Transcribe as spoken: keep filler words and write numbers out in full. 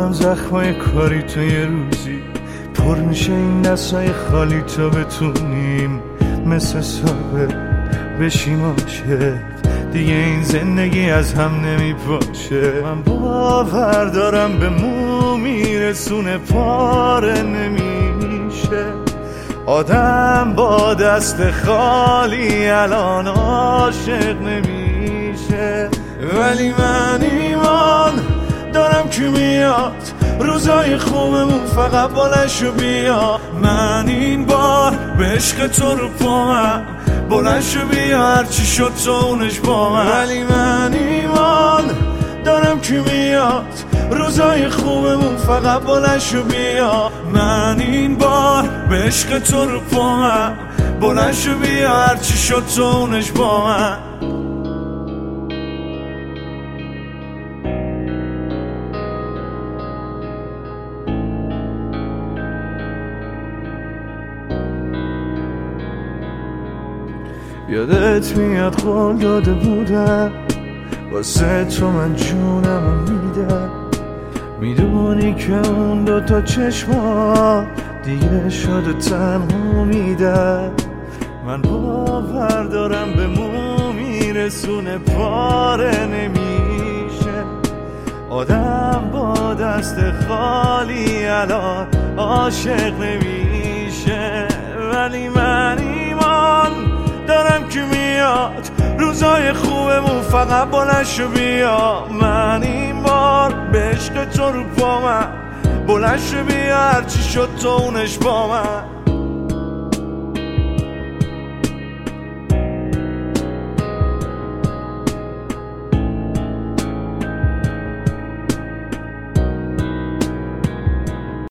میدونم زخمای کاری تو یه روزی پر میشه این دستای خالی تا بتونیم مثل سابق بشیم عاشق. دیگه این زندگی از هم نمیپاشه. من باور دارم به مو میرسونه پاره نمیشه. آدم با دست خالی الان عاشق نمیشه. ولی من ایمان دارم که میاد روزای خوبمون فقط بلنشو بیا. من این بار به عشق تو رو پامم بلنشو بیا هرچی شد تو اونش با من. ولی من ایمان دارم که میاد روزای خوبمون فقط بلنشو بیا. من این بار به عشق تو رو پامم بلنشو بیا هرچی شد تو اونش با من. یادت میاد قول داده بودم واسه تو من جونمو میدم. میدونی که اون دوتا چشما دیگه شده تنها میدم. من باور دارم به مو میرسونه پاره نمیشه. آدم با دست خالی الان عاشق نمیشه. ولی من ایمان دارم که میاد روزای خوبمون فقط بلنشو بیا. من این بار به عشق تو رو پامم بلنشو بیا هرچی شد تو اونش با من.